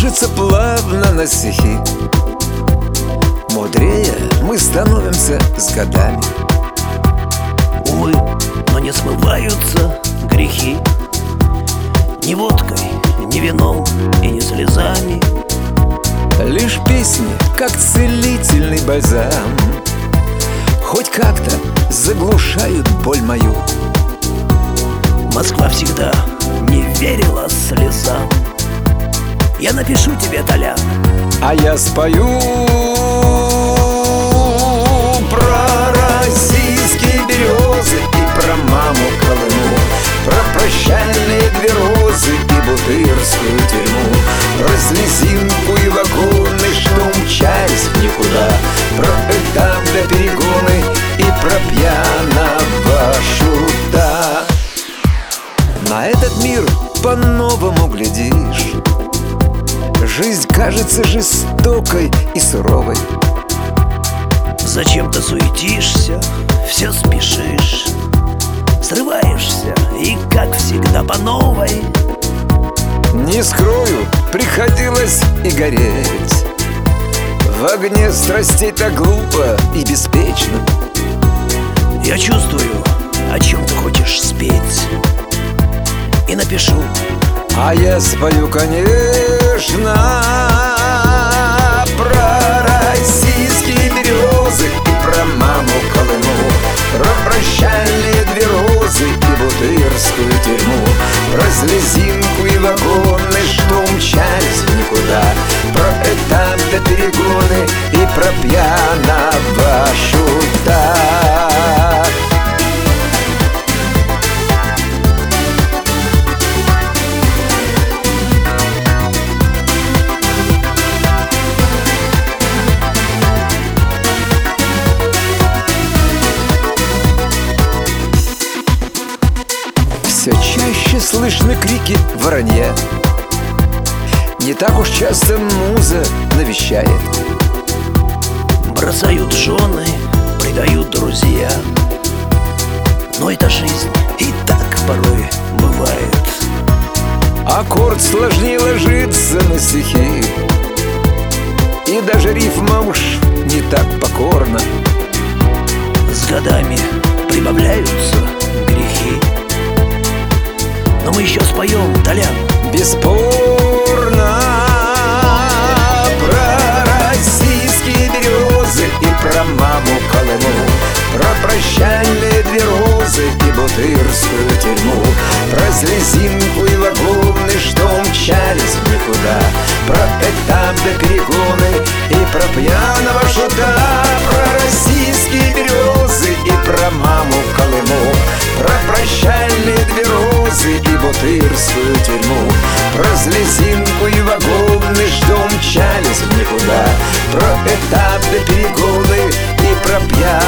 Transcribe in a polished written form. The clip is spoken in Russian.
ложится плавно на стихи. Мудрее мы становимся с годами. Увы, но не смываются грехи ни водкой, ни вином и ни слезами. Лишь песни, как целительный бальзам, хоть как-то заглушают боль мою. Москва всегда не верила слезам. Я напишу тебе, Толян, а я спою про российские березы и про маму Колыму, про прощальные две розы и бутырскую тюрьму, про слезинку и вагоны, что умчались в никуда, про этап до перегоны и про пьяного шута. На этот мир по-новому глядишь. Жизнь кажется жестокой и суровой. Зачем ты суетишься, все спешишь, срываешься и, как всегда, по новой. Не скрою, приходилось и гореть в огне страстей так глупо и беспечно. Я чувствую, о чем ты хочешь спеть, и напишу. А я спою, конечно, про российские березы и про маму Колыму, про прощальные две розы и бутырскую тюрьму, про слезинку и вагоны, что умчались в никуда, про этап до перегоны и про пьяного шута. Все чаще слышны крики воронья. Не так уж часто муза навещает. Бросают жены, предают друзья, но это жизнь, и так порой бывает. Аккорд сложнее ложится на стихи, и даже рифма уж не так покорна. С годами прибавляются грехи, но мы еще споем, Толян. Бесспорно про российские березы и про маму Колыму, про прощальные две розы и бутырскую тюрьму, про слезинку и вагоны, что умчались в никуда, про этап до перегоны и про пьяного шута, про российские березы и про маму Колыму, про прощальные две розы и бутырскую тюрьму, про слезинку и вагоны, что умчались в никуда, про этап до перегоны и про пьяного